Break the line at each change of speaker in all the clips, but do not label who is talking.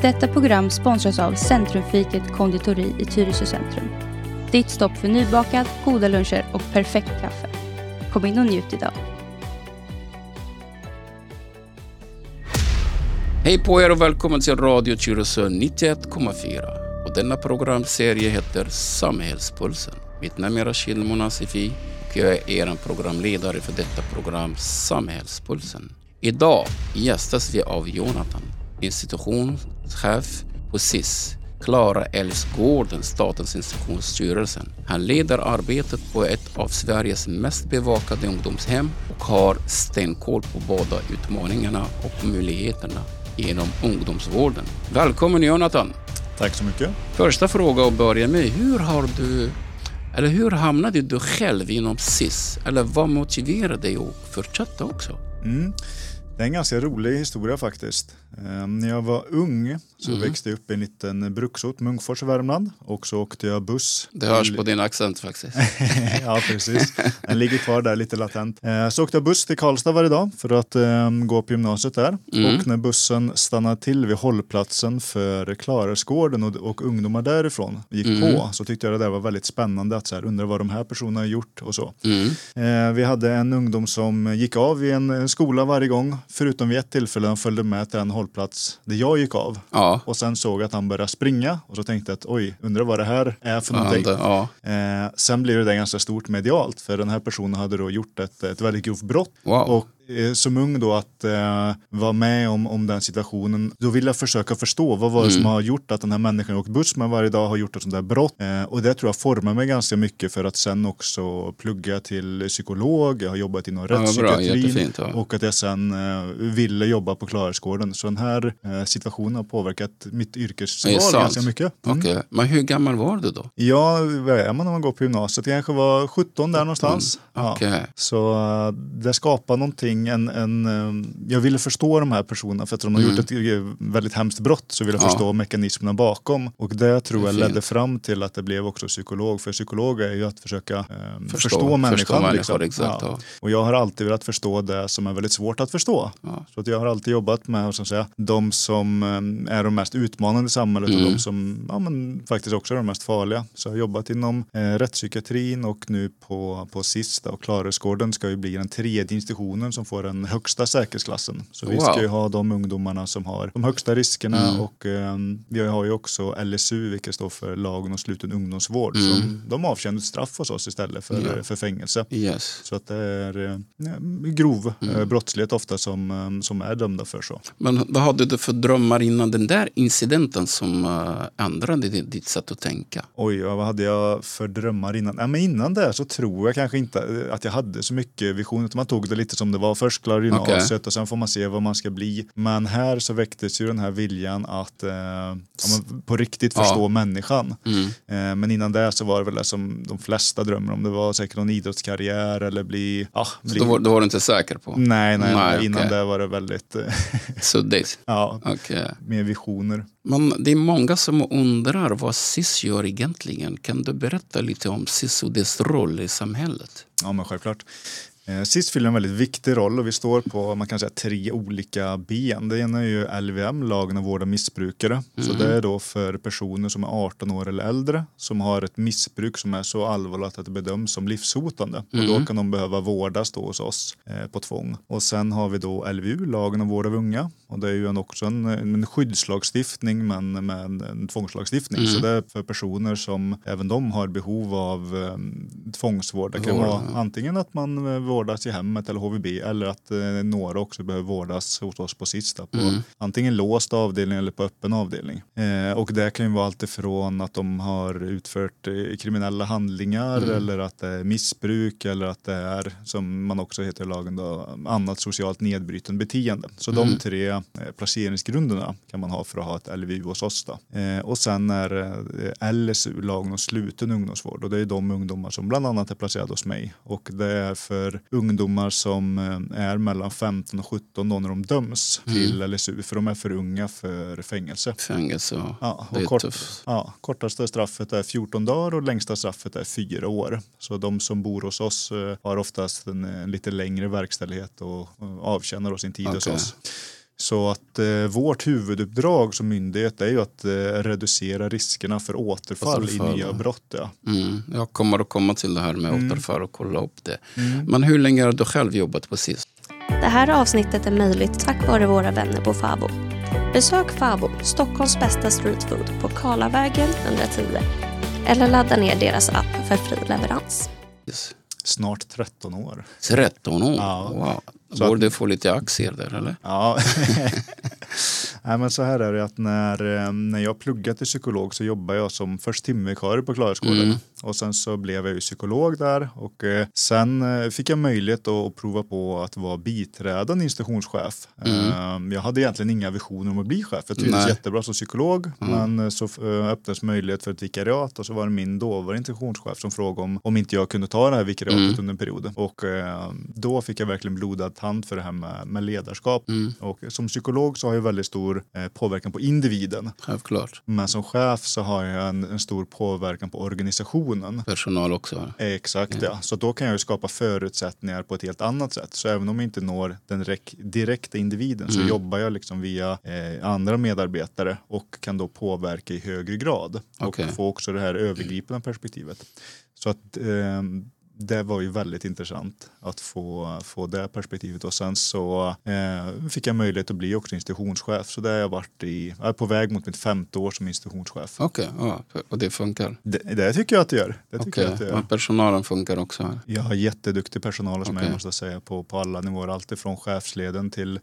Detta program sponsras av Centrumfiket konditori i Tyresö centrum. Ditt stopp för nybakad, goda luncher och perfekt kaffe. Kom in och njut idag.
Hej på er och välkommen till Radio Tyresö 91,4. Och denna programserie heter Samhällspulsen. Mitt namn är Rashid Monasifi och jag är er programledare för detta program Samhällspulsen. Idag gästas vi av Jonathan, institutionschef på SIS, Klara Älvsgården, Statens institutionsstyrelsen. Han leder arbetet på ett av Sveriges mest bevakade ungdomshem och har stenkoll på båda utmaningarna och möjligheterna inom ungdomsvården. Välkommen Jonathan.
Tack så mycket.
Första fråga att börja med, hur hamnade du själv inom SIS? Eller vad motiverade dig att fortsätta också?
Det är en ganska rolig historia faktiskt. När jag var ung så växte jag upp i en liten bruksort, Munkfors i Värmland. Och så åkte jag buss.
Det hörs på din accent faktiskt.
Ja, precis. Den ligger kvar där lite latent. Så åkte jag buss till Karlstad varje dag för att gå på gymnasiet där. Och när bussen stannade till vid hållplatsen för Klarälvsgården och ungdomar därifrån gick på, så tyckte jag det där var väldigt spännande att så här, undra vad de här personerna har gjort och så. Vi hade en ungdom som gick av i en skola varje gång, förutom vid ett tillfälle han följde med till en hållplats där jag gick av. Ja. Och sen såg att han började springa och så tänkte jag att oj, undrar vad det här är för någonting. Sen blev det ganska stort medialt, för den här personen hade då gjort ett väldigt grovt brott.
Wow.
Och som ung då att vara med om den situationen, då vill jag försöka förstå vad var det som har gjort att den här människan åkt buss med varje dag har gjort ett sånt där brott. Och det tror jag formar mig ganska mycket för att sen också plugga till psykolog. Jag har jobbat inom rättspsykiatrin och att jag sen ville jobba på Klarälvsgården. Så den här situationen har påverkat mitt yrkesval ganska mycket.
Okay. Men hur gammal var du då?
Ja, vad är man när man går på gymnasiet? Jag kanske var 17 där någonstans.
Okay.
Ja. Så det skapar någonting. Jag ville förstå de här personerna för att de har gjort ett väldigt hemskt brott, så ville jag förstå mekanismerna bakom, och det tror jag ledde fram till att det blev också psykolog, för psykolog är ju att försöka förstå människan liksom.
Exakt,
och jag har alltid velat förstå det som är väldigt svårt att förstå, så att jag har alltid jobbat med att säga, de som är de mest utmanande i samhället och de som faktiskt också är de mest farliga. Så jag har jobbat inom rättspsykiatrin och nu på SIS och Klarälvsgården ska ju bli den tredje institutionen som får den högsta säkerhetsklassen. Så vi ska ju ha de ungdomarna som har de högsta riskerna och vi har ju också LSU, vilket står för lagen om sluten ungdomsvård. Så de avtjänar ett straff hos oss istället för fängelse.
Yes.
Så att det är grov brottslighet ofta som är dömda för så.
Men vad hade du för drömmar innan den där incidenten som ändrade ditt sätt att tänka?
Oj, vad hade jag för drömmar innan? Men innan det så tror jag kanske inte att jag hade så mycket visioner. Man tog det lite som det var. Först klarar gymnasiet och sen får man se vad man ska bli. Men här så väcktes ju den här viljan att på riktigt förstå människan. Men innan det så var det väl det som de flesta drömmer om. Det var säkert någon idrottskarriär eller bli...
Så då var du inte säker på?
Nej, innan det var det väldigt...
Suddigt?
Ja, mer visioner.
Men det är många som undrar vad SIS gör egentligen. Kan du berätta lite om SIS och dess roll i samhället?
Ja, men självklart. SIS fyller en väldigt viktig roll och vi står på, man kan säga, 3 olika ben. Det ena är ju LVM, lagen om vård av missbrukare. Så det är då för personer som är 18 år eller äldre som har ett missbruk som är så allvarligt att det bedöms som livshotande. Och då kan de behöva vårdas då hos oss på tvång. Och sen har vi då LVU, lagen om vård av unga. Och det är ju också en skyddslagstiftning men med en tvångslagstiftning. Så det är för personer som även de har behov av tvångsvård. Det kan vara antingen att man vårdas i hemmet eller HVB, eller att några också behöver vårdas hos oss på sista på antingen låst avdelning eller på öppen avdelning. Och det kan ju vara allt ifrån att de har utfört kriminella handlingar eller att det är missbruk eller att det är, som man också heter i lagen då, annat socialt nedbrytande beteende. Så de 3 placeringsgrunderna kan man ha för att ha ett LVU hos oss då. Och sen är LSU, lagen om sluten ungdomsvård, och det är de ungdomar som bland annat är placerade hos mig, och det är för ungdomar som är mellan 15 och 17 då när de döms till LSU, för de är för unga för fängelse.
Ja,
det är tufft. Ja, kortaste straffet är 14 dagar och längsta straffet är 4 år. Så de som bor hos oss har oftast en lite längre verkställighet och avtjänar sin tid hos oss. Så att vårt huvuduppdrag som myndighet är ju att reducera riskerna för återfall i nya brott. Ja.
Jag kommer att komma till det här med återfall och kolla upp det. Men hur länge har du själv jobbat på SIS?
Det här avsnittet är möjligt tack vare våra vänner på Fabo. Besök Fabo, Stockholms bästa streetfood på Karlavägen 110. Eller ladda ner deras app för fri leverans.
Snart 13 år.
13 år?
Ja.
Wow. Borde du få lite aktier där, eller?
Ja. Nej, men så här är det att när jag pluggade till psykolog så jobbade jag som först timvikarie på Klarhetsgården. Och sen så blev jag ju psykolog där. Och sen fick jag möjlighet att prova på att vara biträdande institutionschef. Jag hade egentligen inga visioner om att bli chef. Jag trivdes jättebra som psykolog. Men så öppnades möjlighet för ett vikariat. Och så var det min dåvarande institutionschef som frågade om inte jag kunde ta det här vikariatet under en period. Och då fick jag verkligen blodad hand för det här med ledarskap. Och som psykolog så har jag väldigt stor påverkan på individen.
Självklart.
Men som chef så har jag en stor påverkan på organisationen.
Personal också.
Exakt, ja. Så då kan jag ju skapa förutsättningar på ett helt annat sätt. Så även om jag inte når den direkta individen så jobbar jag liksom via andra medarbetare och kan då påverka i högre grad. Och få också det här övergripande perspektivet. Så att det var ju väldigt intressant att få det perspektivet. Och sen så fick jag möjlighet att bli också institutionschef. Så där har jag varit jag är på väg mot mitt 5:e år som institutionschef.
Okej, och det funkar?
Det tycker jag att det gör.
Men personalen funkar också här?
Jag har jätteduktig personal som jag måste säga på alla nivåer. Allt ifrån chefsleden till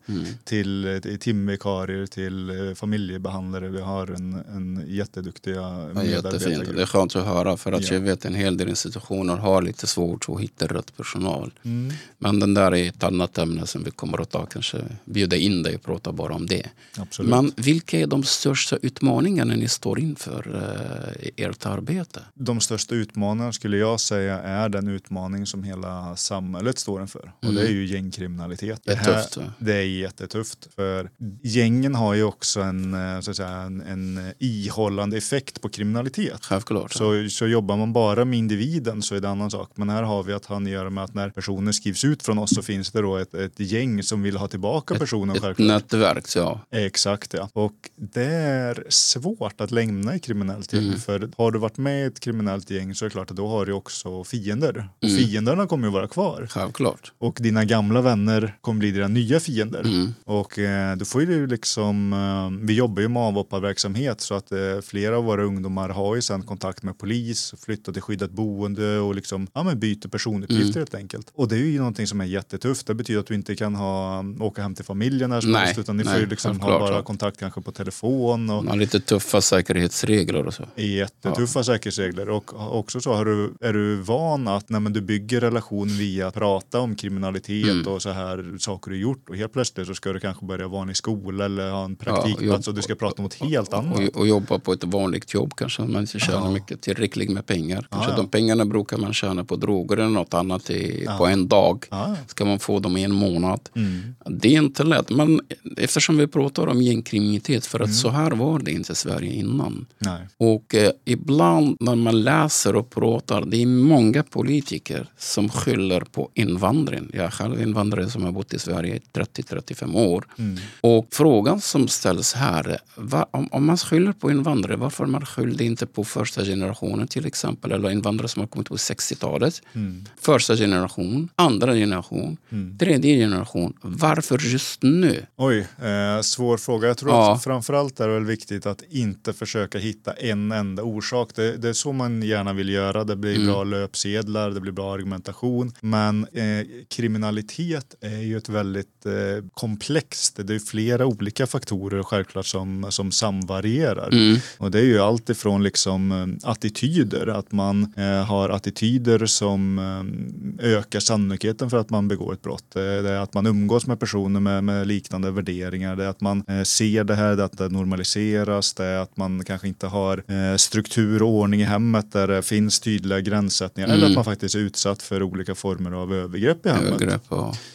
timvikarier till familjebehandlare. Vi har en jätteduktiga medarbetare.
Jättefint. Det är skönt att höra för att jag vet en hel del institutioner har lite svårt att hitta rätt personal. Men den där är ett annat ämne som vi kommer att ta, kanske bjuda in dig och prata bara om det.
Absolut.
Men vilka är de största utmaningarna ni står inför i ert arbete?
De största utmaningarna skulle jag säga är den utmaning som hela samhället står inför. Och det är ju gängkriminalitet.
Det är tufft.
Det är jättetufft. För gängen har ju också en ihållande effekt på kriminalitet.
Självklart.
Så jobbar man bara med individen så är det en annan sak. Men här har vi att han gör med att när personer skrivs ut från oss så finns det då ett gäng som vill ha tillbaka personen.
Ett nätverk, ja.
Exakt, ja. Och det är svårt att lämna ett kriminellt gäng. För har du varit med i ett kriminellt gäng så är det klart att då har du också fiender. Och fienderna kommer ju vara kvar.
Självklart.
Och dina gamla vänner kommer bli dina nya fiender. Och då får ju liksom, vi jobbar ju med avhopparverksamhet så att flera av våra ungdomar har ju sedan kontakt med polis, flyttat till skyddat boende och liksom byter personuppgifter helt enkelt. Och det är ju någonting som är jättetufft. Det betyder att du inte kan åka hem till familjen när som helst, utan ni får ju liksom ha bara kontakt kanske på telefon. Och
man har lite tuffa säkerhetsregler och så.
Jättetuffa säkerhetsregler. Och också så är du van att när du bygger relation via att prata om kriminalitet och så här saker du gjort och helt plötsligt så ska du kanske börja vara i skola eller ha en praktikplats och du ska prata om något helt annat.
Och jobba på ett vanligt jobb kanske man inte tjänar mycket tillräckligt med pengar. Kanske de pengarna brukar man tjäna på droger eller något annat på en dag. Ska man få dem i en månad. Det är inte lätt. Men eftersom vi pratar om gängkriminalitet, för att så här var det inte i Sverige innan.
Nej.
Och ibland när man läser och pratar, det är många politiker som skyller på invandring. Jag är själv invandrare som har bott i Sverige i 30-35 år. Och frågan som ställs här, om man skyller på invandrare, varför man skyller inte på första generationen till exempel, eller invandrare som har kommit på 60-talet. Första generation, andra generation, tredje generation. Varför just nu?
Oj, svår fråga. Jag tror att framförallt är det väl viktigt att inte försöka hitta en enda orsak. Det är så man gärna vill göra. Det blir bra löpsedlar, det blir bra argumentation. Men kriminalitet är ju ett väldigt komplext. Det är flera olika faktorer självklart som samvarierar. Och det är ju allt ifrån liksom attityder. Att man har attityder som ökar sannolikheten för att man begår ett brott. Det är att man umgås med personer med liknande värderingar. Det är att man ser det här, att det normaliseras. Det är att man kanske inte har struktur och ordning i hemmet där det finns tydliga gränssättningar. Eller att man faktiskt är utsatt för olika former av övergrepp i hemmet.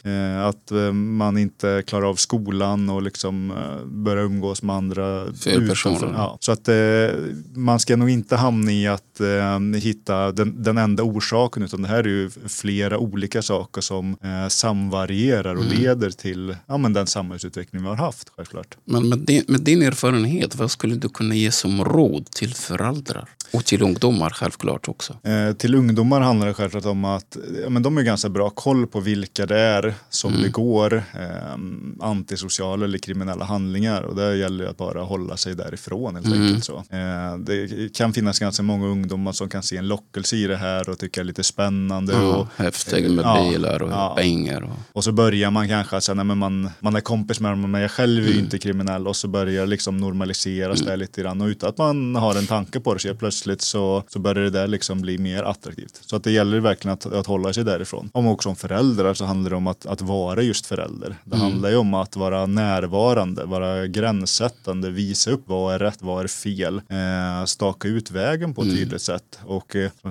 Att man inte klarar av skolan och liksom börjar umgås med andra personer. Så att man ska nog inte hamna i att hitta den enda orsaken saken, utan det här är ju flera olika saker som samvarierar och leder till den samhällsutveckling vi har haft, självklart.
Men med din erfarenhet, vad skulle du kunna ge som råd till föräldrar? Och till ungdomar självklart också.
Till ungdomar handlar det självklart om att de är ganska bra koll på vilka det är som begår antisociala eller kriminella handlingar. Och det gäller att bara hålla sig därifrån helt enkelt så. Det kan finnas ganska många ungdomar som kan se en lockelse i det här och tycka det är lite spännande. Och
häftigt med bilar och pengar.
Och så börjar man kanske säga, man är kompis med dem, men jag själv är ju inte kriminell. Och så börjar liksom normaliseras det lite grann. Och utan att man har en tanke på det så plötsligt så börjar det där liksom bli mer attraktivt. Så att det gäller verkligen att hålla sig därifrån. Om också om föräldrar så handlar det om att vara just förälder. Det handlar ju om att vara närvarande, vara gränssättande, visa upp vad är rätt, vad är fel. Staka ut vägen på ett tydligt sätt. Och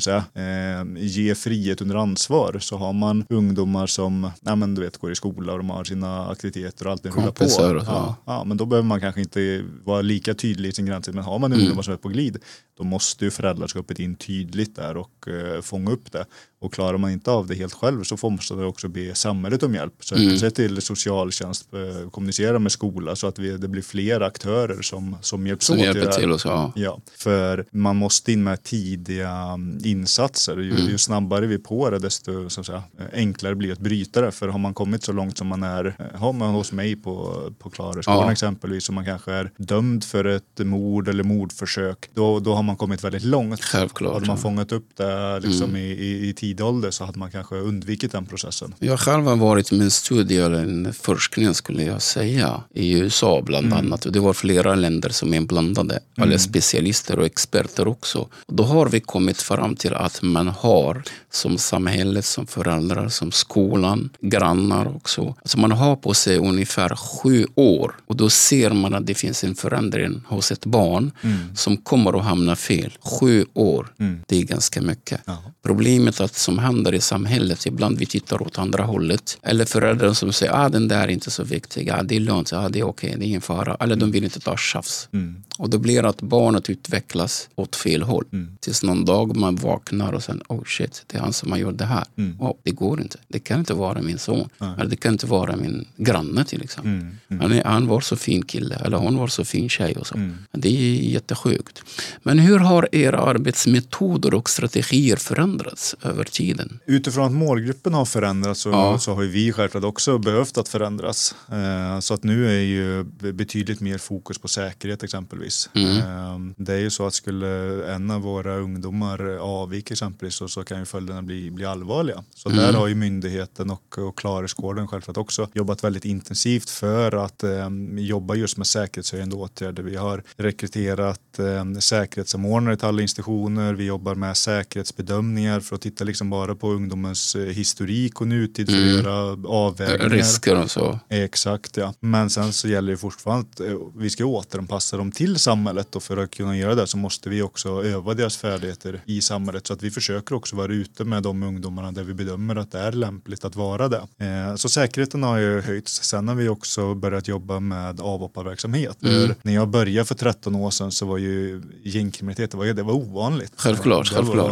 ge frihet under ansvar. Så har man ungdomar som går i skola och de har sina aktiviteter och allting rullar på. Men då behöver man kanske inte vara lika tydlig i sin gräns. Men har man ungdomar som är på glid, då måste ju föräldraskapet in tydligt där och fånga upp det. Och klarar man inte av det helt själv så måste det också be samhället om hjälp. Så se till socialtjänst, kommunicera med skola så att det blir fler aktörer som hjälps åt.
Hjälper till oss,
ja. För man måste in med tidiga insatser. Ju snabbare vi på det, desto enklare blir det att bryta det. För har man kommit så långt som man är, har man hos mig på Klareskolan exempelvis, som man kanske är dömd för ett mord eller mordförsök, då har man kommit väldigt långt.
Självklart.
Hade man fångat upp det liksom i tidig ålder så hade man kanske undvikit den processen.
Jag själv har varit med en studie eller en forskning skulle jag säga i USA bland annat. Och det var flera länder som är inblandade. Eller specialister och experter också. Och då har vi kommit fram till att man har som samhället, som föräldrar, som skolan, grannar också. Alltså man har på sig ungefär 7 år. Och då ser man att det finns en förändring hos ett barn som kommer att hamna fel. 7 år, det är ganska mycket.
Ja.
Problemet att som händer i samhället, ibland vi tittar åt andra hållet. Eller föräldrar som säger, den där är inte så viktig. Det är lugnt, det är okej, det är ingen fara. Eller de vill inte ta tjafs. Och då blir det att barnet utvecklas åt fel håll. Tills någon dag man vaknar och sen, shit, det är han som har gjort det här. Det går inte. Det kan inte vara min son. Eller det kan inte vara min granne till exempel. Han var så fin kille. Eller hon var så fin tjej och så. Det är jättesjukt. Men hur har era arbetsmetoder och strategier förändrats över tiden?
Utifrån att målgruppen har förändrats så har vi självklart också behövt att förändras. Så att nu är ju betydligt mer fokus på säkerhet exempelvis. Det är ju så att skulle en av våra ungdomar avvika exempelvis så kan ju följderna bli allvarliga. Så där har ju myndigheten och Klareskolan självklart också jobbat väldigt intensivt för att jobba just med säkerhetshöjande åtgärder. Vi har rekryterat säkerhetssamordnare till alla institutioner. Vi jobbar med säkerhetsbedömningar för att titta liksom bara på ungdomens historik och nutid för att göra avvägningar.
Risker och så.
Exakt, ja. Men sen så gäller det fortfarande att vi ska återanpassa dem till samhället och för att kunna göra det så måste vi också öva deras färdigheter i samhället så att vi försöker också vara ute med de ungdomarna där vi bedömer att det är lämpligt att vara det. Så säkerheten har ju höjts. Sen har vi också börjat jobba med avhopparverksamhet. När jag började för 13 år sedan så var ju gängkriminalitet det var ovanligt.
Självklart.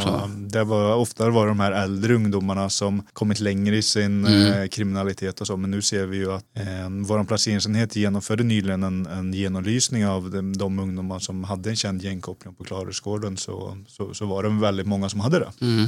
Det var ofta de här äldre ungdomarna som kommit längre i sin kriminalitet och så. Men nu ser vi ju att vår placeringsenhet genomförde nyligen en genomlysning av de ungdomar som hade en känd gängkoppling på Klareskolan så var det väldigt många som hade det.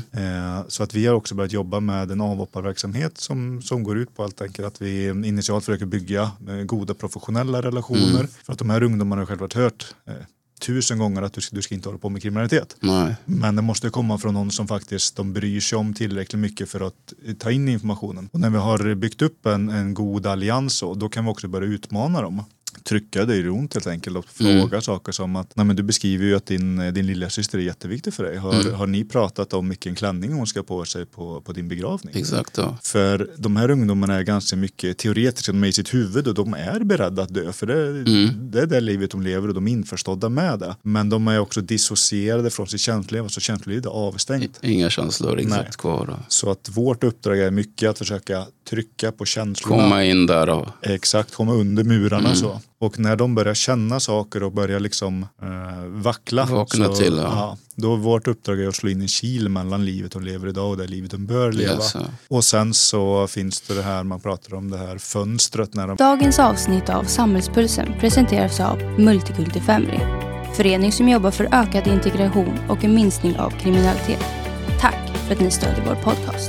Så att vi har också börjat jobba med en avhopparverksamhet som går ut på helt enkelt att vi initialt försöker bygga goda professionella relationer. För att de här ungdomarna har självklart hört 1000 gånger att du ska inte hålla på med kriminalitet.
Nej.
Men det måste komma från någon som faktiskt de bryr sig om tillräckligt mycket för att ta in informationen. Och när vi har byggt upp en god allians då kan vi också börja utmana dem. Trycka dig runt helt enkelt och fråga saker som att men du beskriver ju att din lilla syster är jätteviktig för dig. Har ni pratat om vilken klänning hon ska på sig på din begravning?
Exakt då.
För de här ungdomarna är ganska mycket teoretiska med i sitt huvud och de är beredda att dö för det är det livet de lever och de är införstådda med det. Men de är också dissocierade från sitt känsloliv så känslolivet är avstängt.
Inga känslor exakt kvar.
Så att vårt uppdrag är mycket att försöka trycka på känslorna.
Komma in där och...
Exakt, komma under murarna så. Och när de börjar känna saker och börjar liksom vackla.
Vakna till,
ja. Då vårt uppdrag är att slå in en kil mellan livet de lever idag och det livet de bör leva.
Yes.
Och sen så finns det här, man pratar om det här fönstret. När de...
Dagens avsnitt av Samhällspulsen presenteras av Multikulti Family. Förening som jobbar för ökad integration och en minskning av kriminalitet. Tack för att ni stödjer vår podcast.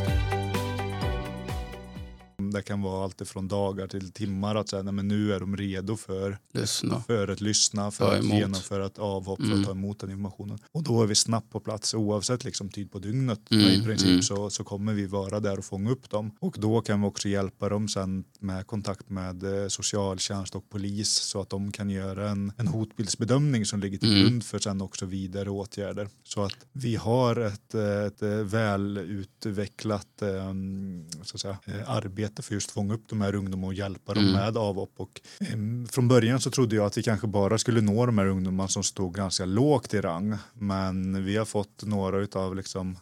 Det kan vara allt ifrån dagar till timmar att säga, nej, men nu är de redo för att lyssna, för att genomföra ett avhopp, för att ta emot den informationen. Och då är vi snabbt på plats oavsett liksom tid på dygnet. I princip så kommer vi vara där och fånga upp dem. Och då kan vi också hjälpa dem sen med kontakt med socialtjänst och polis så att de kan göra en hotbildsbedömning som ligger till grund för sen också vidare åtgärder. Så att vi har ett väl utvecklat så att säga, arbete för just fånga upp de här ungdomarna och hjälpa dem med avhopp. Och från början så trodde jag att vi kanske bara skulle nå de här ungdomarna som stod ganska lågt i rang. Men vi har fått några utav liksom,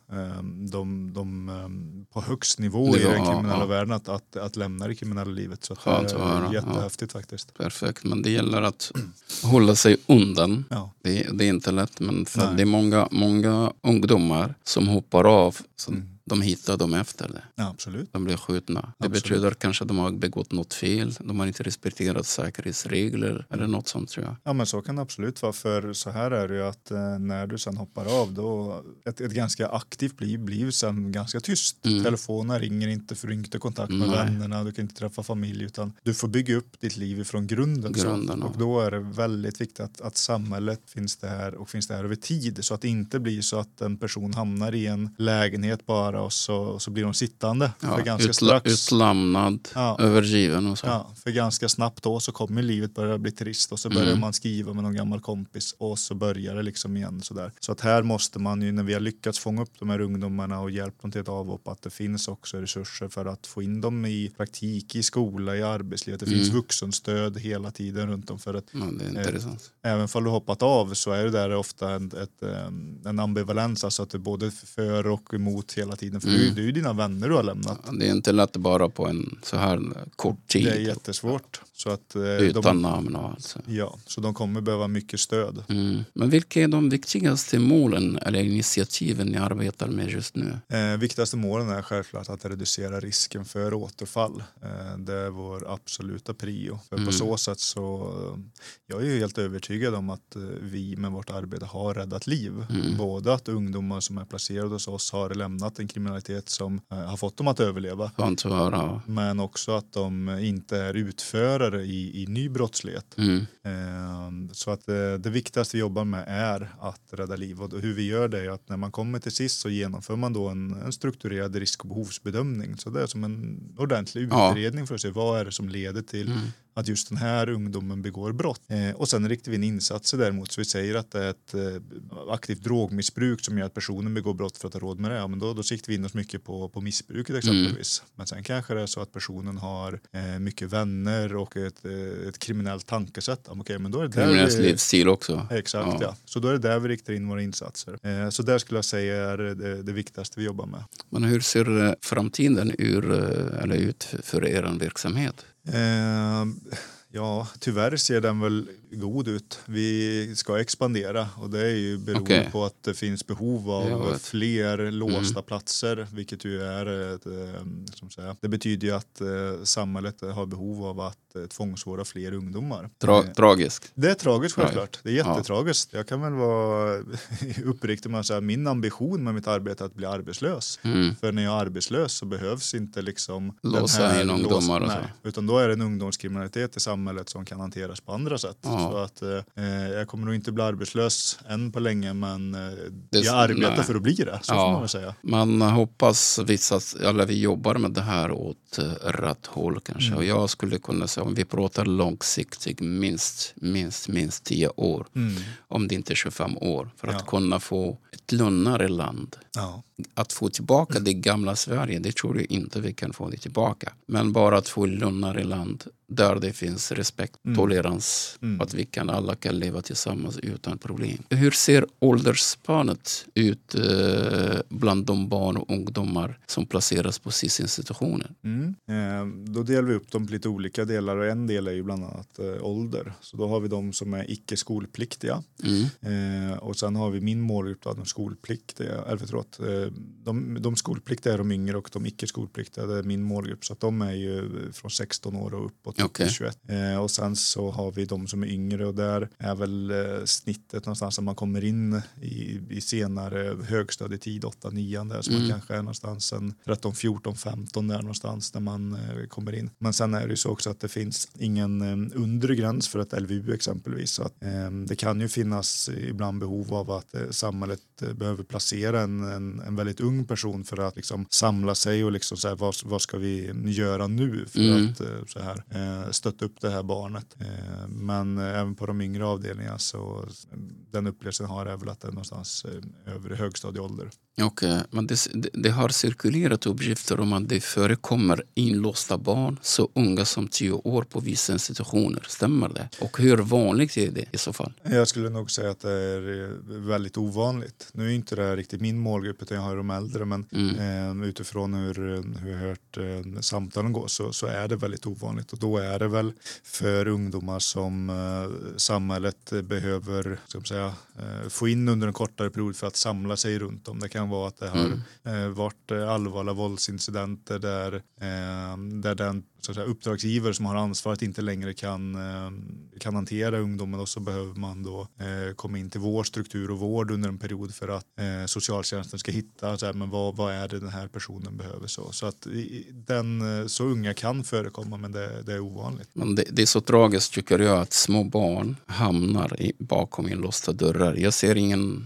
de på högst nivå i den kriminella världen att lämna det kriminella livet. Så att det är jättehäftigt faktiskt.
Perfekt, men det gäller att hålla sig undan. Ja. Det är inte lätt, men för det är många ungdomar som hoppar av. De hittar dem efter det.
Ja, absolut.
De blir skjutna. Det betyder kanske att de har begått något fel. De har inte respekterat säkerhetsregler eller något sånt, tror jag.
Ja, men så kan det absolut vara. För så här är det ju att när du sen hoppar av då ett ganska aktivt liv blir sen ganska tyst. Telefonen ringer inte, för du inte kontakt med vännerna. Du kan inte träffa familj, utan du får bygga upp ditt liv ifrån grunden. Och då är det väldigt viktigt att samhället finns där över tid. Så att det inte blir så att en person hamnar i en lägenhet bara och så blir de sittande. För ganska
utlämnad, övergiven och så.
Ja, för ganska snabbt då så kommer livet börja bli trist och så börjar man skriva med någon gammal kompis och så börjar det liksom igen sådär. Så att här måste man ju, när vi har lyckats fånga upp de här ungdomarna och hjälpa dem till ett avhopp, att det finns också resurser för att få in dem i praktik, i skola, i arbetslivet. Det finns vuxenstöd hela tiden runt om för att
det är intressant.
Även om du hoppat av så är det där ofta en ambivalens, alltså att det är både för och emot hela tiden. För det är ju dina vänner du har lämnat.
Det är inte lätt bara på en så här kort tid.
Det är jättesvårt. Så att,
utan namn och allt.
Ja, så de kommer behöva mycket stöd.
Men vilka är de viktigaste målen eller initiativen ni arbetar med just nu?
Viktigaste målen är självklart att reducera risken för återfall. Det är vår absoluta prio. För på så sätt så jag är ju helt övertygad om att vi med vårt arbete har räddat liv. Både att ungdomar som är placerade hos oss har lämnat en kriminalitet som har fått dem att överleva. Men också att de inte är utförare i ny brottslighet. Så att det viktigaste vi jobbar med är att rädda liv. Och hur vi gör det är att när man kommer till sist så genomför man då en strukturerad risk- och behovsbedömning. Så det är som en ordentlig utredning för att se vad är det som leder till att just den här ungdomen begår brott. Och sen riktar vi in insatser däremot. Så vi säger att det är ett aktivt drogmissbruk som gör att personen begår brott för att ha råd med det. Ja, men då siktar vi in oss mycket på missbruket exempelvis. Men sen kanske det är så att personen har mycket vänner och ett kriminellt tankesätt. Ja, okej, men då är det
kriminellt livsstil också.
Exakt, ja. Så då är det där vi riktar in våra insatser. Så där skulle jag säga är det viktigaste vi jobbar med.
Men hur ser framtiden ut för er verksamhet?
Ja, tyvärr ser den väl god ut. Vi ska expandera och det är ju beroende på att det finns behov av fler låsta platser, vilket ju är som säger, det betyder ju att samhället har behov av att tvångsvårda fler ungdomar.
Tragiskt.
Det är tragiskt självklart. Det är jättetragiskt. Jag kan väl vara uppriktig med att säga min ambition med mitt arbete är att bli arbetslös. För när jag är arbetslös så behövs inte liksom
låsa in ungdomar och så.
Utan då är det en ungdomskriminalitet i samhället som kan hanteras på andra sätt. Så att jag kommer nog inte bli arbetslös än på länge, men jag arbetar för att bli det. Så får man väl säga.
Man hoppas vi jobbar med det här åt rätt håll kanske. Och jag skulle kunna säga, om vi pratar långsiktigt, minst 10 år. Om det inte är 25 år. För att kunna få ett lugnare land. Att få tillbaka det gamla Sverige, det tror jag inte vi kan få det tillbaka. Men bara att få ett lugnare land där det finns respekt, tolerans, att vi alla kan leva tillsammans utan problem. Hur ser åldersspannet ut bland de barn och ungdomar som placeras på SIS-institutioner?
Då delar vi upp dem på lite olika delar, och en del är ju bland annat ålder. Så då har vi de som är icke skolpliktiga. Och sen har vi min målgrupp av de skolpliktiga, de skolpliktiga är de yngre och de icke skolpliktiga är min målgrupp. Så att de är ju från 16 år och uppåt till 21. Och sen så har vi de som är yngre, och där är väl snittet någonstans när man kommer in i senare högstadietid, 8-9 där, så man kanske är någonstans 13, 14, 15 där någonstans när man kommer in. Men sen är det ju så också att det finns ingen undre gräns för ett LVU exempelvis. Så att, det kan ju finnas ibland behov av att samhället behöver placera en väldigt ung person för att liksom samla sig och liksom så här, vad ska vi göra nu för att så här, stötta upp det här barnet. Men även på de yngre avdelningarna så den upplevelsen har är väl att det är någonstans över högstadieålder.
Okej, men det har cirkulerat uppgifter om att det förekommer inlåsta barn så unga som 10 år på vissa institutioner. Stämmer det? Och hur vanligt är det i så fall?
Jag skulle nog säga att det är väldigt ovanligt. Nu är inte det riktigt min målgrupp, utan jag har de äldre, men utifrån hur jag hört samtalen gå så är det väldigt ovanligt. Och då är det väl för ungdomar som samhället behöver, ska man säga, få in under en kortare period för att samla sig runt om. Det kan vara att det har varit allvarliga våldsincidenter där den så att säga, uppdragsgivare som har ansvaret inte längre kan hantera ungdomen, och så behöver man då komma in till vår struktur och vård under en period för att socialtjänsten ska hitta så här, men vad är det den här personen behöver. Så att så unga kan förekomma, men det är ovanligt.
Men det är så tragiskt tycker jag att små barn hamnar bakom inlåsta dörrar. Jag ser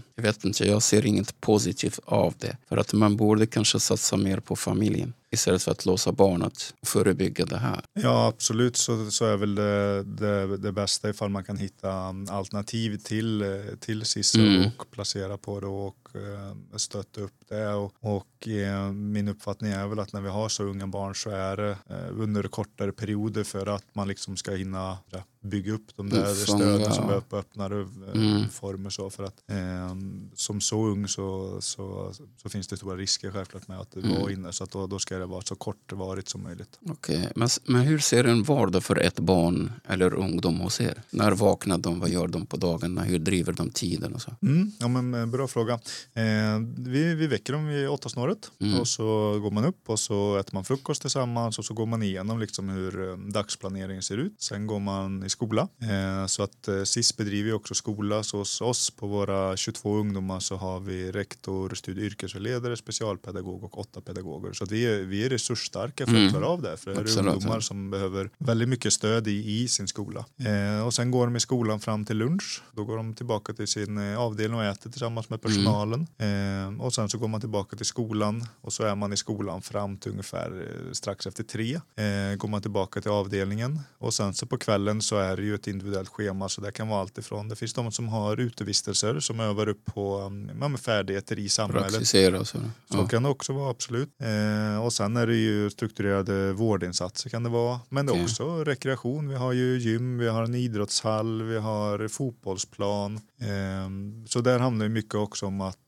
inget positivt av det. För att man borde kanske satsa mer på familjen istället för att låsa barnet och förebygga det här.
Ja, absolut. Så är väl det bästa ifall man kan hitta alternativ till SIS och placera på det och stötta upp det. Och min uppfattning är väl att när vi har så unga barn så är det under kortare perioder för att man liksom ska hinna bygga upp de där stöden som är på öppnare former. Så för att som så ung så finns det stora risker självklart med att det var inne, så att då ska det vara så kortvarigt som möjligt.
Okej. Men hur ser en vardag för ett barn eller ungdom hos er? När vaknar de? Vad gör de på dagarna? Hur driver de tiden och så?
Ja, men bra fråga. Vi väcker dem vid 8-snåret och så går man upp och så äter man frukost tillsammans och så går man igenom liksom hur dagsplaneringen ser ut. Sen går man i skola. Så att SIS bedriver också skola. Så hos oss på våra 22 ungdomar så har vi rektor, studie- och yrkesledare, specialpedagog och 8 pedagoger. Så att vi är resursstarka för att klara av det. För det är ungdomar som behöver väldigt mycket stöd i sin skola. Och sen går de i skolan fram till lunch. Då går de tillbaka till sin avdelning och äter tillsammans med personalen. Och sen så går man tillbaka till skolan och så är man i skolan fram till ungefär strax efter 3. Går man tillbaka till avdelningen och sen så på kvällen så är det ju ett individuellt schema, så det kan vara allt ifrån. Det finns de som har utevistelser som övar upp på färdigheter i samhället. Så kan det också vara, absolut. Och sen är det ju strukturerade vårdinsatser kan det vara. Men det är också rekreation. Vi har ju gym, vi har en idrottshall, vi har fotbollsplan. Så där handlar det mycket också om att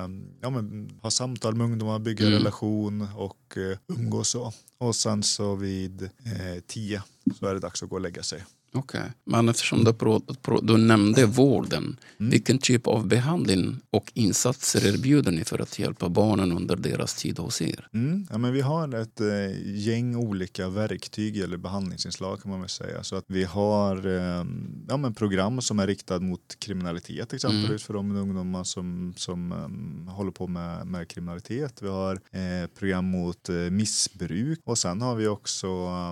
ha samtal med ungdomar, bygga relation och umgås så. Och sen så vid 10 så är det dags att gå och lägga sig.
Okej. Men eftersom du nämnde vården, vilken typ av behandling och insatser erbjuder ni för att hjälpa barnen under deras tid hos er?
Men vi har ett gäng olika verktyg eller behandlingsinslag kan man väl säga. Så att vi har program som är riktad mot kriminalitet exempelvis för de ungdomar som håller på med kriminalitet. Vi har program mot missbruk och sen har vi också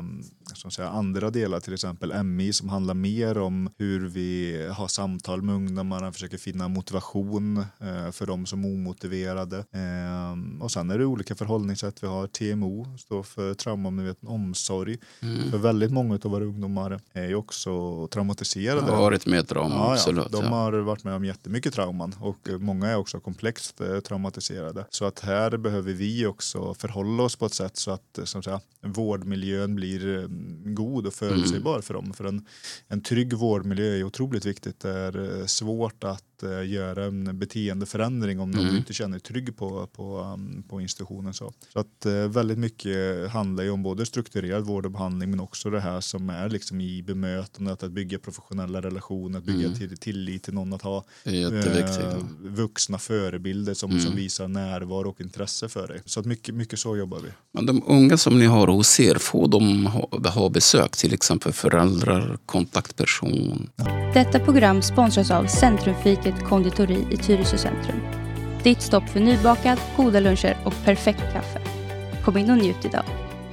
andra delar, till exempel MI som handlar mer om hur vi har samtal med ungdomarna, försöker finna motivation för de som är omotiverade. Och sen är det olika förhållningssätt. Vi har TMO, står för traumamedveten omsorg. För väldigt många av våra ungdomar är ju också traumatiserade.
Har varit med trauma, absolut.
De har varit med om jättemycket trauman och många är också komplext traumatiserade. Så att här behöver vi också förhålla oss på ett sätt så att vårdmiljön blir god och förutsägbar för dem. För en trygg vårdmiljö är otroligt viktigt. Det är svårt att göra en beteendeförändring om de inte känner trygg på institutionen. Så att väldigt mycket handlar ju om både strukturerad vård och behandling, men också det här som är liksom i bemötandet, att bygga professionella relationer, att bygga tillit till någon, att ha vuxna förebilder som visar närvaro och intresse för dig. Så att mycket så jobbar vi.
Men de unga som ni har hos er, får de ha besök, till exempel föräldrar, kontaktperson?
Detta program sponsras av Centrumfiket konditori i Tyresö centrum. Ditt stopp för nybakat, goda luncher och perfekt kaffe. Kom in och njut idag.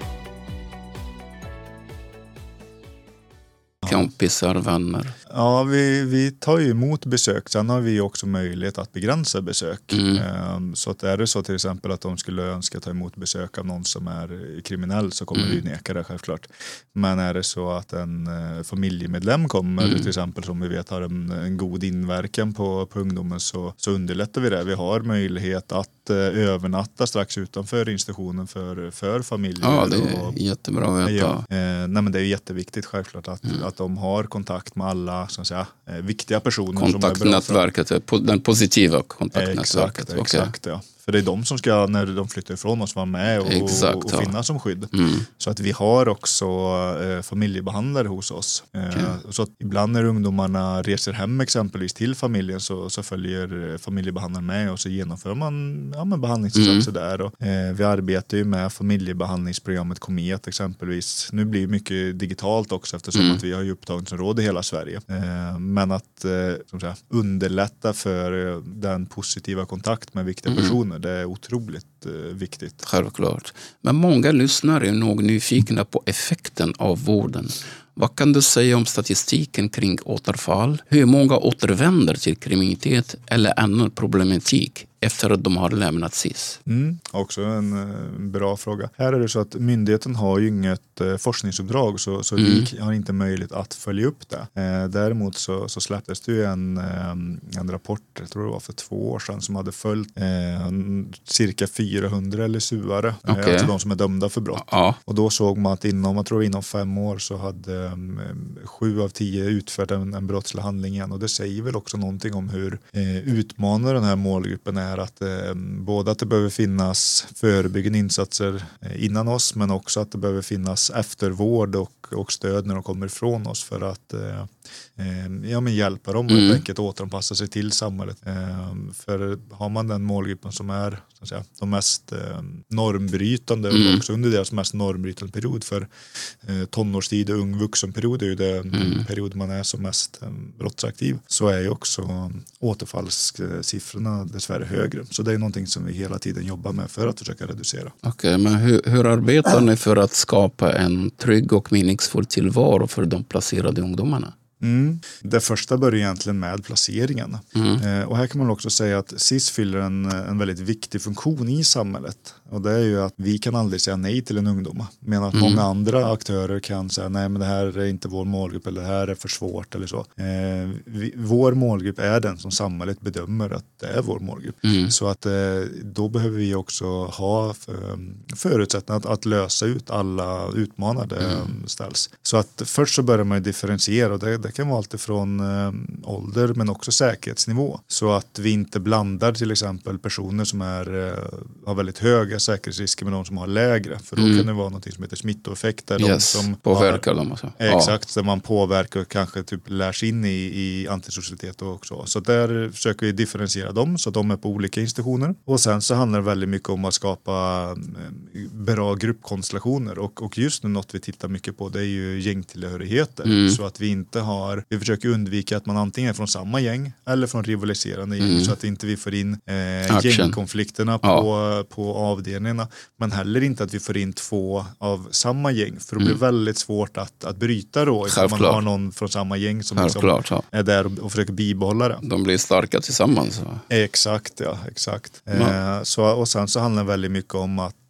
Kompisar, vänner.
Ja, vi tar ju emot besök. Sen har vi också möjlighet att begränsa besök. Så att är det så till exempel att de skulle önska ta emot besök av någon som är kriminell, så kommer vi neka det självklart. Men är det så att en familjemedlem kommer till exempel, som vi vet har en god inverkan på ungdomen, så underlättar vi det. Vi har möjlighet att övernatta strax utanför institutionen för familjer.
Ja, det är jättebra att veta.
Ja, nej, men det är jätteviktigt självklart att de har kontakt med alla, så att säga, viktiga personer.
Kontaktnätverket, den positiva kontaktnätverket.
Exakt, ja. För det är de som ska, när de flyttar ifrån oss, vara med och finnas som skydd. Så att vi har också familjebehandlare hos oss. Så att ibland när ungdomarna reser hem exempelvis till familjen, så följer familjebehandlaren med och så genomför man behandlingsinsatser där. Och, vi arbetar ju med familjebehandlingsprogrammet Komet exempelvis. Nu blir det mycket digitalt också, eftersom att vi har ju upptagningsområde i hela Sverige. Men att underlätta för den positiva kontakt med viktiga personer, det är otroligt viktigt.
Självklart. Men många lyssnare är nog nyfikna på effekten av vården. Vad kan du säga om statistiken kring återfall? Hur många återvänder till kriminalitet eller annan problematik efter att de har lämnat SIS?
Också en bra fråga. Här är det så att myndigheten har ju inget forskningsuppdrag, så vi har inte möjlighet att följa upp det. Däremot så släpptes det ju en rapport, jag tror det var för 2 år sedan, som hade följt cirka 400 LSU-are, alltså de som är dömda för brott. Ja. Och då såg man att inom 5 år så hade 7 av 10 utfört en brottslig handling igen. Och det säger väl också någonting om hur utmanande den här målgruppen är. Att både att det behöver finnas förebyggande insatser innan oss, men också att det behöver finnas eftervård och stöd när de kommer ifrån oss, för att hjälpa dem och helt enkelt återanpassa sig till samhället. För har man den målgruppen som är, så att säga, de mest normbrytande och också under deras mest normbrytande period, för tonårstid och ung vuxenperiod är ju den period man är som mest brottsaktiv, så är ju också återfallssiffrorna dessvärre högre. Så det är någonting som vi hela tiden jobbar med för att försöka reducera.
Okej, men hur arbetar ni för att skapa en trygg och meningsfull tillvaro för de placerade ungdomarna?
Det första börjar egentligen med placeringen. Och här kan man också säga att SIS fyller en väldigt viktig funktion i samhället. Och det är ju att vi kan aldrig säga nej till en ungdom. Men att många andra aktörer kan säga nej, men det här är inte vår målgrupp, eller det här är för svårt eller så. Vår målgrupp är den som samhället bedömer att det är vår målgrupp. Så att då behöver vi också ha förutsättningar att lösa ut alla utmanade ställs. Så att först så börjar man differentiera, och det kan vara allt ifrån ålder men också säkerhetsnivå. Så att vi inte blandar till exempel personer som har väldigt höga säkerhetsrisker med de som har lägre. För då kan det vara något som heter smittoeffekt. Där de som
påverkar dem. Alltså.
Exakt, där man påverkar och kanske typ lärs in i antisocialitet och så. Så där försöker vi differentiera dem så att de är på olika institutioner. Och sen så handlar det väldigt mycket om att skapa bra gruppkonstellationer. Och just nu något vi tittar mycket på, det är ju gängtillhörigheter. Så att vi inte vi försöker undvika att man antingen är från samma gäng eller från rivaliserande gäng, så att inte vi får in gängkonflikterna på avdelningarna, men heller inte att vi får in 2 av samma gäng, för det blir väldigt svårt att bryta då ifall man har någon från samma gäng som liksom är där och försöker bibehålla det.
De blir starka tillsammans.
Exakt. Så, och sen så handlar det väldigt mycket om att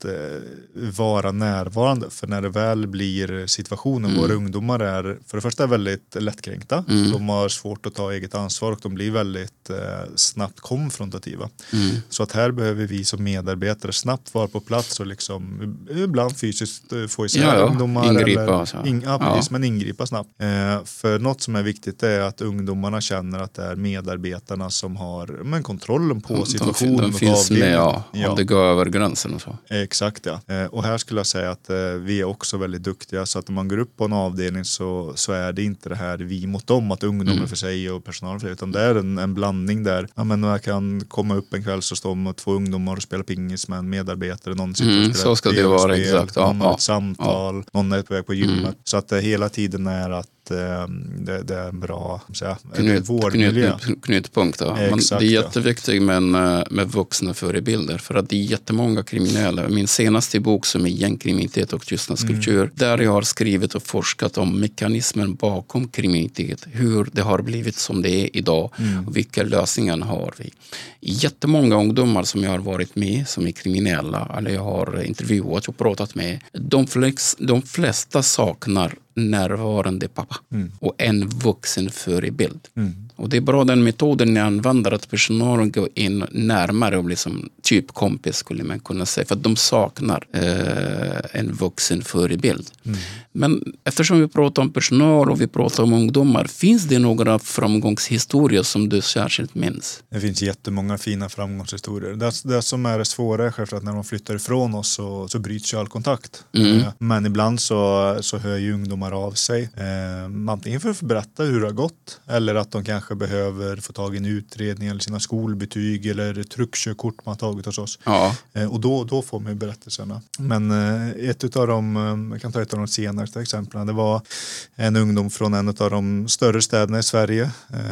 vara närvarande. För när det väl blir situationen, våra ungdomar är för det första väldigt lättkränkta. De har svårt att ta eget ansvar och de blir väldigt snabbt konfrontativa. Så att här behöver vi som medarbetare snabbt vara på plats och liksom ibland fysiskt få isär ungdomar.
Ingripa.
Men ingripa snabbt. För något som är viktigt är att ungdomarna känner att det är medarbetarna som har kontrollen på situationen.
De finns med, om det går över gränsen och så.
Exakt, ja. Och här skulle jag säga att vi är också väldigt duktiga, så att när man går upp på en avdelning så är det inte det här vi mot dem, att ungdomar för sig och personal för sig, utan det är en blandning där. Ja, men jag kan komma upp en kväll så står med 2 ungdomar och spelar pingis med en medarbetare, någon sitter
så ska det vara, exakt.
Någon har ett samtal, någon är på väg på gymmet. Så att det hela tiden är att det är en bra vårdmiljö.
Knutpunkt. Men det är jätteviktigt med vuxna förebilder, för att det är jättemånga kriminella. Min senaste bok som är Gängkriminalitet och tystnadskultur, där jag har skrivit och forskat om mekanismen bakom kriminalitet, hur det har blivit som det är idag och vilka lösningar har vi. Jättemånga ungdomar som jag har varit med som är kriminella, eller jag har intervjuat och pratat med, de flesta saknar närvarande pappa och en vuxen förebild. Och det är bra den metoden ni använder, att personalen går in närmare och blir som typ kompis, skulle man kunna säga, för att de saknar en vuxen förebild. Men eftersom vi pratar om personal och vi pratar om ungdomar, finns det några framgångshistorier som du särskilt minns?
Det finns jättemånga fina framgångshistorier. Det som är det svåra är självklart att när de flyttar ifrån oss så bryts ju all kontakt. Men ibland så hör ju ungdomar av sig. Antingen för att berätta hur det har gått, eller att de kanske behöver få tag i en utredning eller sina skolbetyg eller truckkörkort man har tagit hos oss. Och då får man ju berättelserna. Men ett av jag kan ta ett av de senaste exemplen. Det var en ungdom från en av de större städerna i Sverige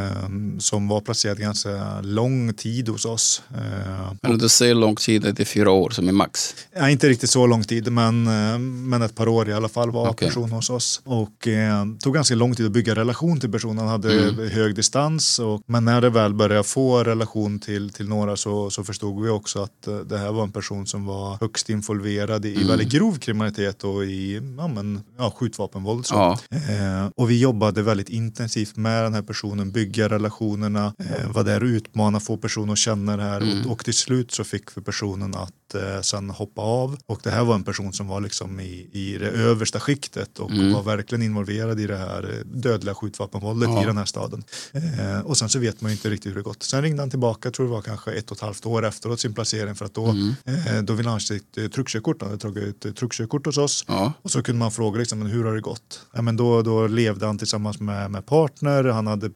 som var placerad ganska lång tid hos oss.
Men du säger lång tid, det är 4 år som är max?
Ja, inte riktigt så lång tid, men ett par år i alla fall var person hos oss. Och tog ganska lång tid att bygga relation till personen. Han hade hög distans. Men när det väl började få relation till några så förstod vi också att det här var en person som var högst involverad i väldigt grov kriminalitet och i skjutvapenvåld. Och vi jobbade väldigt intensivt med den här personen, bygga relationerna, var där och utmana, få personen att känna det här. Och till slut så fick vi personen att sen hoppa av. Och det här var en person som var liksom i det översta skiktet och var verkligen involverad i det här dödliga skjutvapenvåldet i den här staden. Och sen så vet man ju inte riktigt hur det gått. Sen ringde han tillbaka, tror det var kanske 1,5 år efteråt sin placering, för att då ville han sitt truckkörkort. Han hade tagit ett truckkörkort hos oss. Och så kunde man fråga liksom, men hur har det gått? Ja, men då levde han tillsammans med partner. Han hade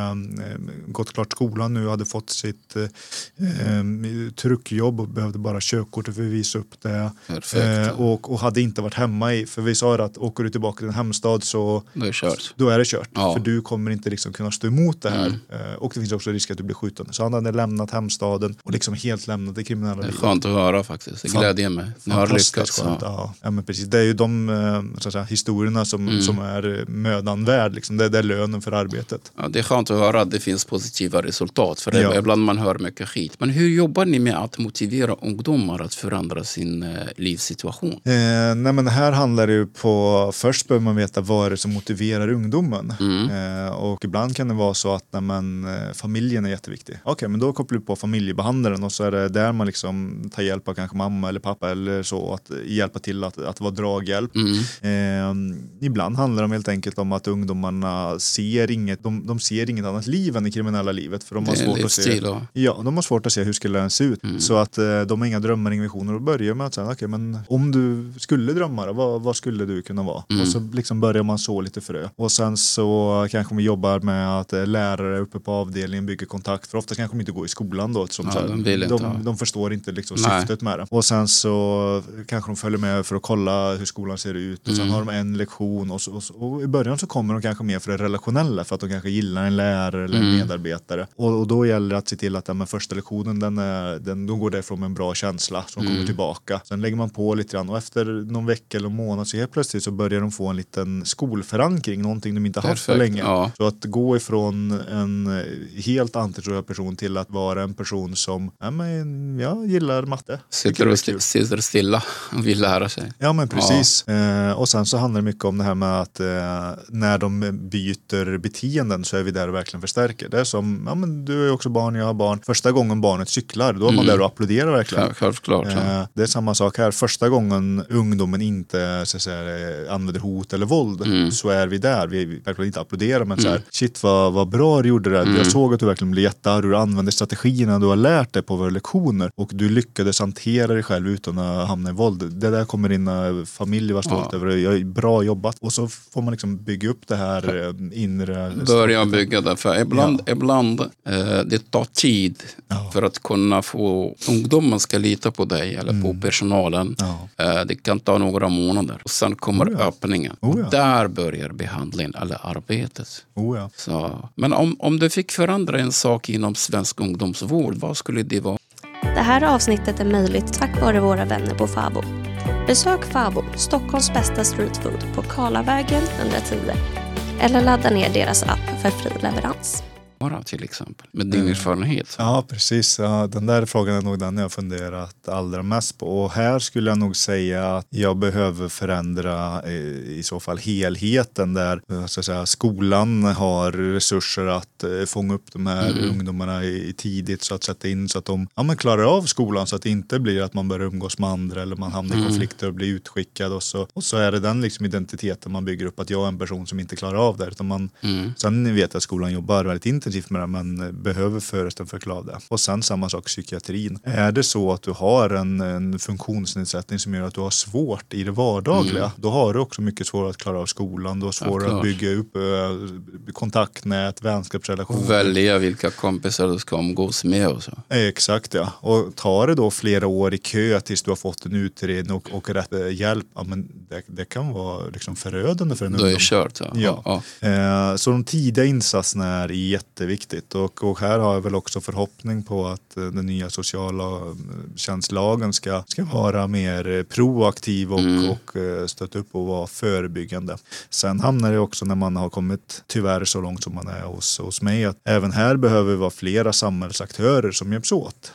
gått klart skolan nu, hade fått sitt truckjobb och behövde bara körkortet för att visa upp det. Och hade inte varit hemma för vi sa att åker du tillbaka till en hemstad så då är det kört. För du kommer inte liksom kunna stå emot det här. Och det finns också risk att du blir skjuten. Så han hade lämnat hemstaden och liksom helt lämnat det kriminella livet.
Det är skönt att höra faktiskt. Det glädjer mig. Ni har lyckats.
Ja, men precis. Det är ju de så att säga, historierna som är mödan värd. Liksom. Det är lönen för arbetet.
Ja, det är skönt att höra att det finns positiva resultat. För ibland man hör mycket skit. Men hur jobbar ni med att motivera ungdomar att förändra sin livssituation?
Nej, men här handlar det ju på... Först behöver man veta vad är det som motiverar ungdomen. Och ibland kan det vara så att familjen är jätteviktig. Okej, men då kopplar du på familjebehandlaren och så är det där man liksom tar hjälp av kanske mamma eller pappa eller så, att hjälpa till att vara draghjälp. Ibland handlar det helt enkelt om att ungdomarna ser de ser inget annat liv än det kriminella livet, för de har svårt att se. De har svårt att se hur skulle den se ut. Så att de har inga drömmar, inga visioner, och börjar med att säga okej, men om du skulle drömma då, vad skulle du kunna vara? Och så liksom börjar man så lite frö. Och sen så kanske vi jobbar med att lärare uppe på avdelningen bygger kontakt, för ofta kanske de inte går i skolan då, som de förstår inte liksom syftet med det. Och sen så kanske de följer med för att kolla hur skolan ser ut, och sen har de en lektion och i början så kommer de kanske med för det relationella, för att de kanske gillar en lärare eller en medarbetare. Och då gäller det att se till att den första lektionen de går därifrån med en bra känsla som kommer tillbaka. Sen lägger man på lite grann och efter någon vecka eller månad så helt plötsligt så börjar de få en liten skolförankring, någonting de inte haft för länge. Så att gå ifrån en helt antitroende person till att vara en person som jag gillar matte.
Sitter stilla och vill lära sig.
Ja, men precis. Och sen så handlar det mycket om det här med att när de byter beteenden så är vi där och verkligen förstärker. Det är som, men du är också barn, jag har barn. Första gången barnet cyklar, då är man där och applåderar verkligen.
Självklart.
Det är samma sak här. Första gången ungdomen inte så att säga, använder hot eller våld, så är vi där. Vi verkligen inte applåderar, men så här, shit vad bra du gjorde det. Jag såg att du verkligen blev jättearg, du använde strategierna du har lärt dig på våra lektioner och du lyckades hantera dig själv utan att hamna i våld. Det där kommer dina familj vara stolt över. Bra jobbat. Och så får man liksom bygga upp det här inre...
Börja bygga det. För ibland det tar tid för att kunna få ungdomen ska lita på dig eller på personalen. Det kan ta några månader. Och sen kommer öppningen. Och där börjar behandlingen eller arbetet. Så, men om du fick förändra en sak inom svensk ungdomsvård, vad skulle det vara?
Det här avsnittet är möjligt tack vare våra vänner på Fabo. Besök Fabo, Stockholms bästa streetfood på Karlavägen 110. Eller ladda ner deras app för fri leverans.
Till exempel, med din erfarenhet.
Ja, precis. Ja, den där frågan är nog den jag funderat allra mest på. Och här skulle jag nog säga att jag behöver förändra i så fall helheten där så att säga, skolan har resurser att fånga upp de här ungdomarna i tidigt, så att sätta in så att de klarar av skolan, så att det inte blir att man börjar umgås med andra eller man hamnar i konflikter och blir utskickad och så är det den liksom identiteten man bygger upp, att jag är en person som inte klarar av det, utan sen vet jag att skolan jobbar väldigt intensivt med det, men behöver förresten förklara det. Och sen samma sak psykiatrin. Är det så att du har en funktionsnedsättning som gör att du har svårt i det vardagliga, då har du också mycket svårare att klara av skolan. Du har svårare att bygga upp kontaktnät, vänskapsrelationer.
Välja vilka kompisar du ska umgås med och så.
Exakt, ja. Och tar det då flera år i kö tills du har fått en utredning och rätt hjälp, men det kan vara liksom förödande för en ungdom.
Då är kört,
Så de tidiga insatserna är jätteviktigt, och här har jag väl också förhoppning på att den nya sociala tjänstlagen ska vara mer proaktiv och stötta upp och vara förebyggande. Sen hamnar det också, när man har kommit tyvärr så långt som man är hos mig, att även här behöver vi vara flera samhällsaktörer som hjälps åt.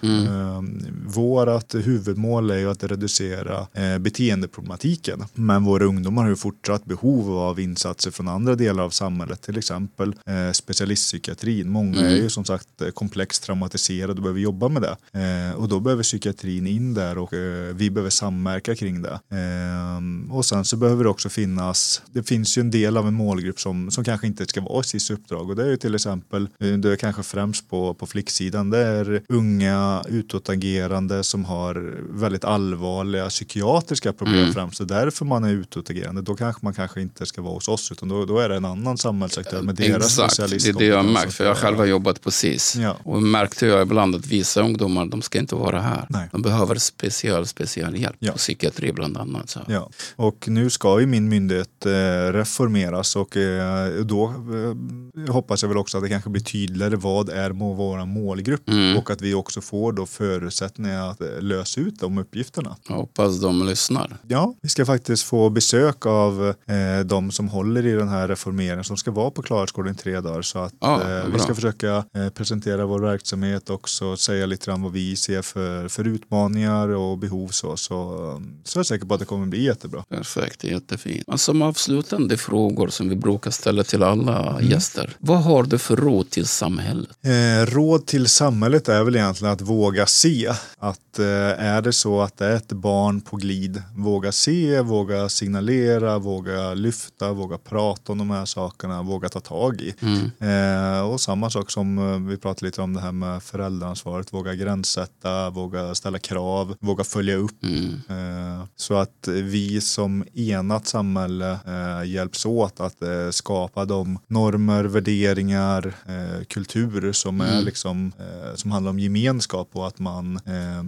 Vårat huvudmål är ju att reducera beteendeproblematiken, men våra ungdomar har ju fortsatt behov av insatser från andra delar av samhället, till exempel specialistpsykiatrin. Många är ju som sagt komplext traumatiserade och behöver jobba med det. Och då behöver psykiatrin in där, och vi behöver samverka kring det. Och sen så behöver det också det finns ju en del av en målgrupp som kanske inte ska vara SIS uppdrag, och det är ju till exempel, det är kanske främst på flicksidan, det är unga utåtagerande som har väldigt allvarliga psykiatriska problem främst, och därför man är utåtagerande. Då kanske man inte ska vara hos oss, utan då är det en annan samhällsaktör med deras specialistkompetens.
Det är det jag har märkt, för jag själv har jobbat på SIS. Och märkte jag ibland att vissa ungdomar, de ska inte vara här.
Nej.
De behöver speciell hjälp. Ja. Psykiatri bland annat. Så.
Ja. Och nu ska ju min myndighet reformeras, och då hoppas jag väl också att det kanske blir tydligare vad är våra målgrupp, och att vi också får då förutsättningar att lösa ut de uppgifterna.
Jag hoppas de lyssnar.
Ja, vi ska faktiskt få besök av de som håller i den här reformeringen, som ska vara på Klarasgården 3 dagar, så att vi ska försöka presentera vår verksamhet också, säga lite grann vad vi ser för utmaningar och behov, så är jag säker på att det kommer bli jättebra.
Perfekt, jättefint. Men som avslutande frågor som vi brukar ställa till alla gäster. Vad har du för råd till samhället?
Råd till samhället är väl egentligen att våga se. Att är det så att det är ett barn på glid, våga se, våga signalera, våga lyfta, våga prata om de här sakerna, våga ta tag i. Och samma sak som vi pratade lite om det här med föräldraansvaret, våga gränssätta, våga ställa krav, våga följa upp. Så att vi som enat samhälle hjälps åt att skapa de normer, värderingar, kulturer som är liksom, som handlar om gemenskap, och att man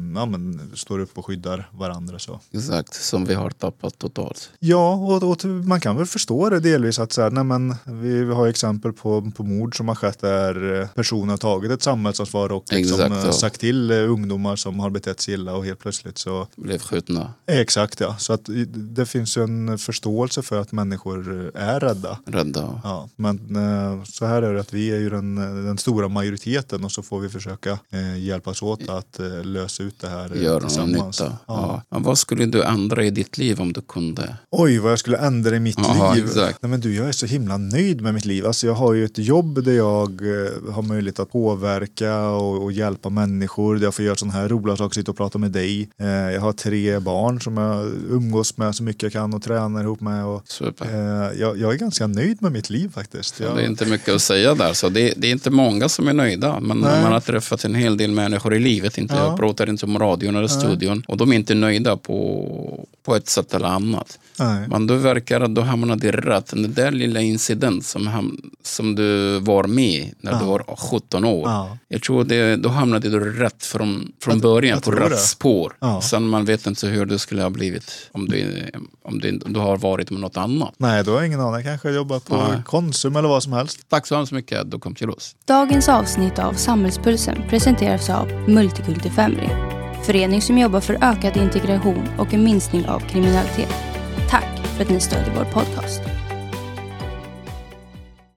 står upp och skyddar varandra. Så.
Exakt, som vi har tappat totalt.
Ja, och man kan väl förstå det delvis, att så här, vi har exempel på mord som har skett där personer har tagit ett samhällsansvar och liksom sagt till ungdomar som har betett sig illa och helt plötsligt så
blev skjutna.
Exakt, ja. Så att det finns ju en förståelse för att människor är rädda. Ja, men så här är det att vi är ju den stora majoriteten och så får vi försöka hjälpas åt att lösa ut det här tillsammans.
Nytta. Ja. Ja. Vad skulle du ändra i ditt liv om du kunde?
Oj, vad jag skulle ändra i mitt liv?
Exakt.
Nej, men jag är så himla nöjd med mitt liv. Alltså jag har ju ett jobb där jag har möjlighet att påverka och hjälpa människor. Där jag får göra sådana här roliga saker, sitta och prata med dig. Jag har 3 barn som jag umgås med så mycket jag kan och tränar ihop med. Och, jag är ganska nöjd med mitt liv faktiskt.
Det är inte mycket att säga där. Så det är inte många som är nöjda. Men man har träffat en hel del människor i livet. Jag pratar inte om radion eller studion. Och de är inte nöjda på ett sätt eller annat. Nej. Men då verkar att du hamnade rätt. Den där lilla incident som du var med när du var 17 år. Ja. Jag tror då hamnade du rätt från början på rätt spår. Ja. Sen man vet inte hur det skulle ha blivit om du har varit med något annat.
Nej, då har jag ingen aning. Jag kanske jobbar på Konsum eller vad som helst.
Tack så hemskt mycket att du kom till oss.
Dagens avsnitt av Samhällspulsen presenteras av Multikulti Femri. Förening som jobbar för ökad integration och en minskning av kriminalitet. Tack för att ni stödjer vår podcast.